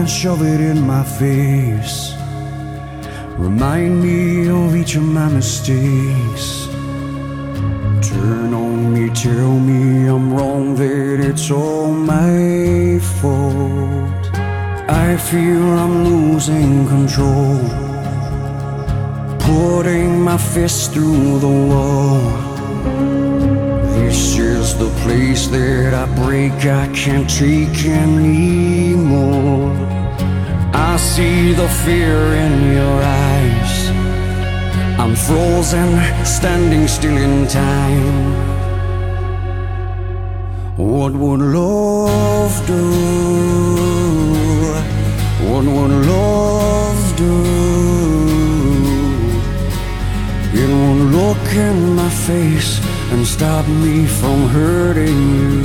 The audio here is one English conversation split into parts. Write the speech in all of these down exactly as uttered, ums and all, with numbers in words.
and shove it in my face. Remind me of each of my mistakes. Turn on me, tell me I'm wrong, that it's all my fault. I feel I'm losing control, putting my fist through the wall. This is the place that I break, I can't take anymore. I see the fear in your eyes. I'm frozen, standing still in time. What would love do? What would love do? It won't look in my face and stop me from hurting you.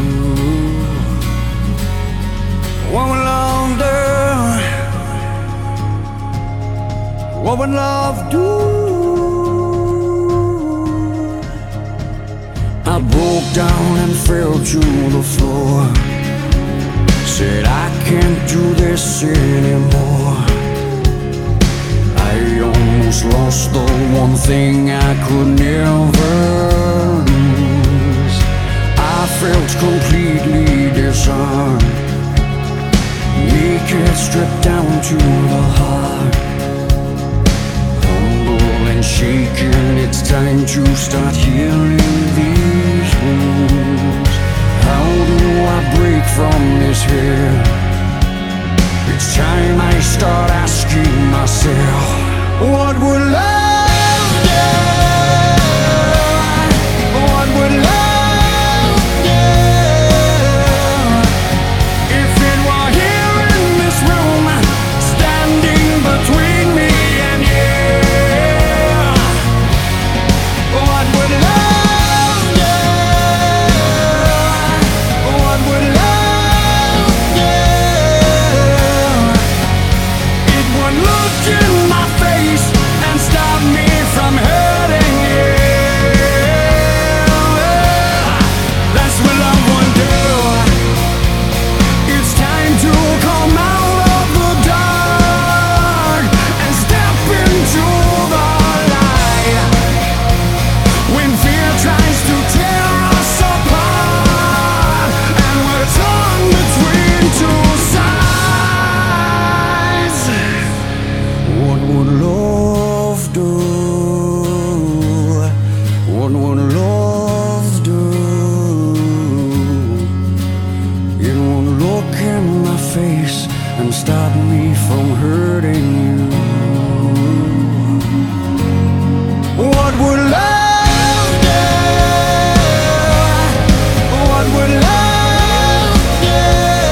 What would love do? What would love do? I broke down and fell to the floor. Said I can't do this anymore. I almost lost the one thing I could never lose. I felt completely disarmed, naked, stripped down to the heart. Humble and shaken, it's time to start healing these wounds. How do I break from this here? It's time I start asking myself, what would love do? What would love do? If it were here in this room, standing between me and you, what would love do? What would love do? It would look in my face and stop me from hurting you. That's what love would do. It's time to come out of the dark and step into the light. When fear tries to tear us apart and we're torn between two sides, what would love do? What would love do? It won't look in my face and stop me from hurting you. What would love do? What would love do?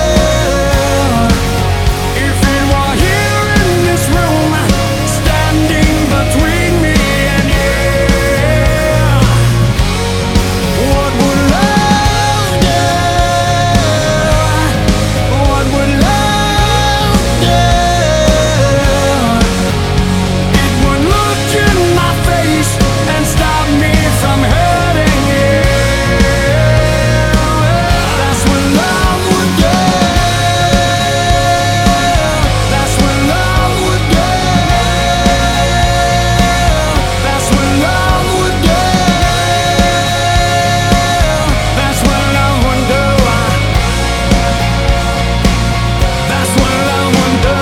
If it were here in this room, standing between me and you, what would love do? What would love do? It would look in my face and stop me from hurting you. That's what love would do. That's what love would do. That's what love would do. That's what love would do. That's what love would do.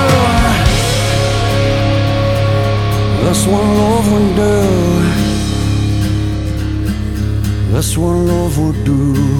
That's what love would do. That's what love would do.